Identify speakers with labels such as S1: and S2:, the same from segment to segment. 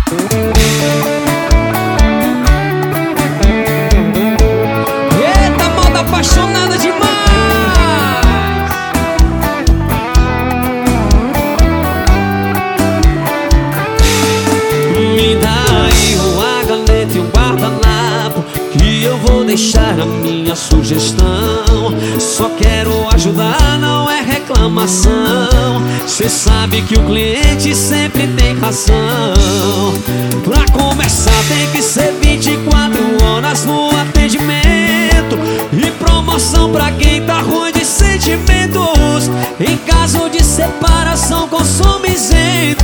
S1: Eita, moda apaixonada demais. Me dá aí uma caneta e um guardanapo, que eu vou deixar a minha sugestão. Só quero ajudar, não é reclamação. Cê sabe que o cliente sempre tem razão. Pra começar tem que ser 24 horas no atendimento, e promoção pra quem tá ruim de sentimentos. Em caso de separação, consumo isento.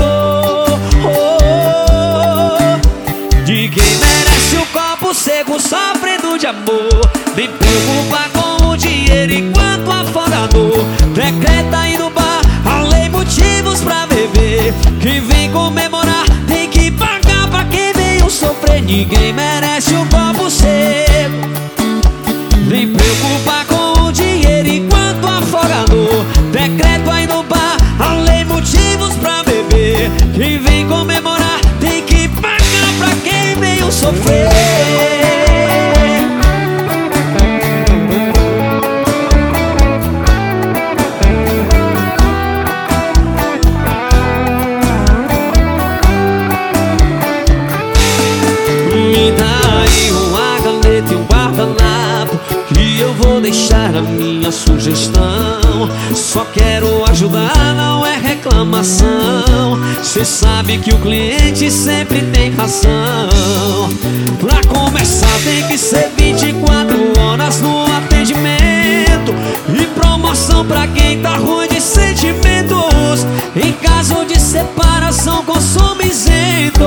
S1: De quem merece o copo seco sofrendo de amor. Nem preocupa com o dinheiro enquanto afogador. Decreta aí no bar a lei, motivos pra beber. Quem vem comemorar tem que pagar pra quem veio sofrer. Ninguém merece o copo seco. Nem preocupa com o dinheiro enquanto afogador. Decreto aí no bar a lei, motivos pra beber. Quem vem comemorar tem que pagar pra quem veio sofrer. Me dá aí uma caneta e um guardanapo, que eu vou deixar a minha sugestão. Só quero ajudar, não é reclamação. Cê sabe que o cliente sempre tem razão. Pra começar tem que ser 24 horas no atendimento, e promoção pra quem tá ruim de sentimentos. Em caso de separação, consumo isento.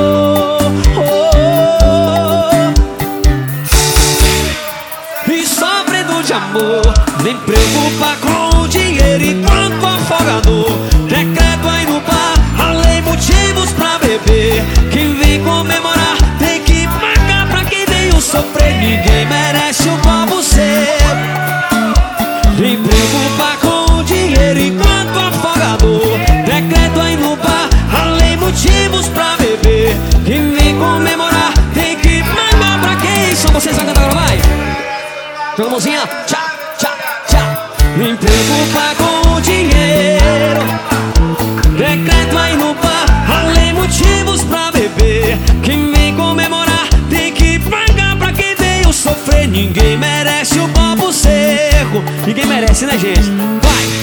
S1: E sofrendo de amor, nem preocupa com o dinheiro enquanto afogador. Decreto aí no bar a lei, motivos pra beber. Quem vem comemorar tem que pagar pra quem veio sofrer. Ninguém merece um copo seco. Nem preocupa com o dinheiro enquanto afogador. Decreto aí no bar a lei, motivos pra beber. Quem vem comemorar tem que pagar pra quem. Só vocês vão cantar agora, vai. Joga a mãozinha, tchá, tchá, tchá. Nem preocupa com o dinheiro. Decreto aí no bar a lei, motivos pra beber. Quem vem comemorar tem que pagar pra quem veio sofrer. Ninguém merece o copo seco. Ninguém merece, né, gente? Vai!